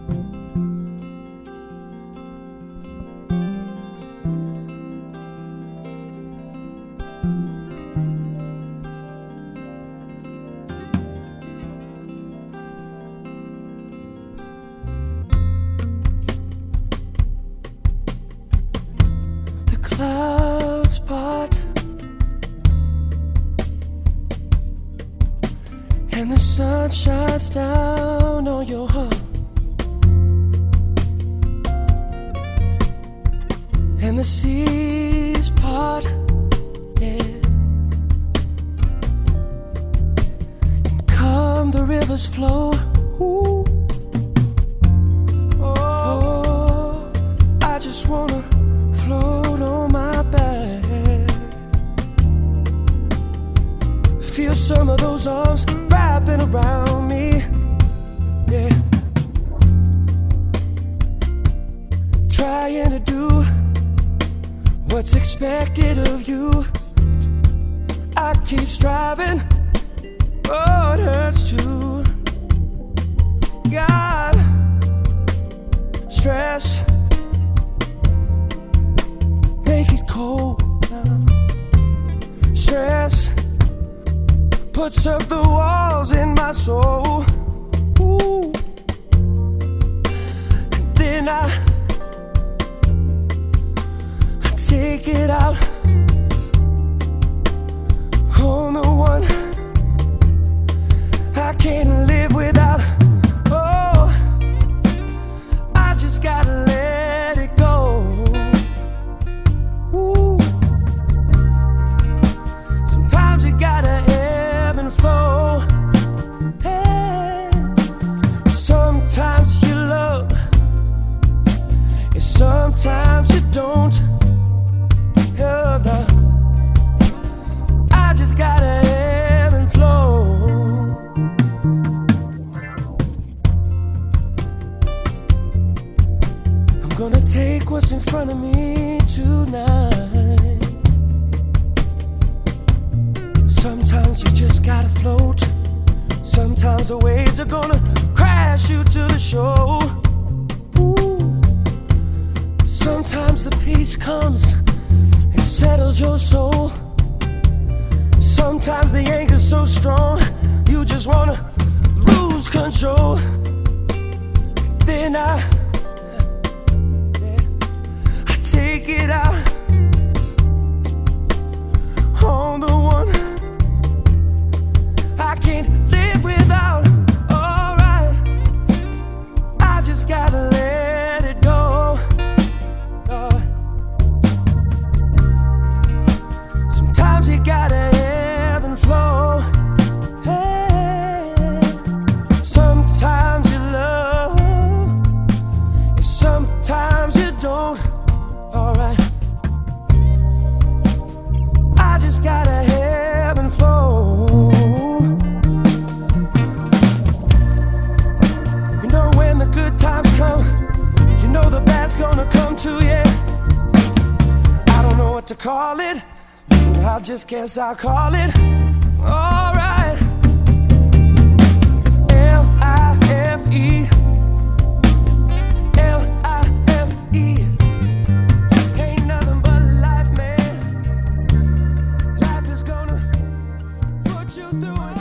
Clouds part and the sun shines down on your heart, and the seas part, yeah, and come the rivers flow. Ooh. Oh, I just wanna float on my back, feel some of those arms wrapping around me, yeah, trying to do what's expected of you. I keep striving, oh, it hurts too. God, stress, make it cold now. Stress puts up the walls in my soul. Ooh. And then I take it out on the one I can't live without. Oh, I just gotta let it go. Ooh. Sometimes you gotta ebb and flow. Hey. Sometimes you love, and sometimes you don't. I just gotta ebb and flow. I'm gonna take what's in front of me tonight. Sometimes you just gotta float. Sometimes the waves are gonna crash you to the shore. Ooh. Sometimes the peace comes and settles your soul. Sometimes the anger's so strong you just wanna lose control. Then I take it out on the one I can't live without. Alright, I just gotta let it go. Sometimes you gotta ebb and flow. Hey. Sometimes you love, and sometimes you don't. Alright, I just gotta ebb and flow. You know when the good times come, you know the bad's gonna come too, yeah. I don't know what to call it, I just guess I'll call it. Alright, L-I-F-E, L-I-F-E. Ain't nothing but life, man. Life is gonna put you through it.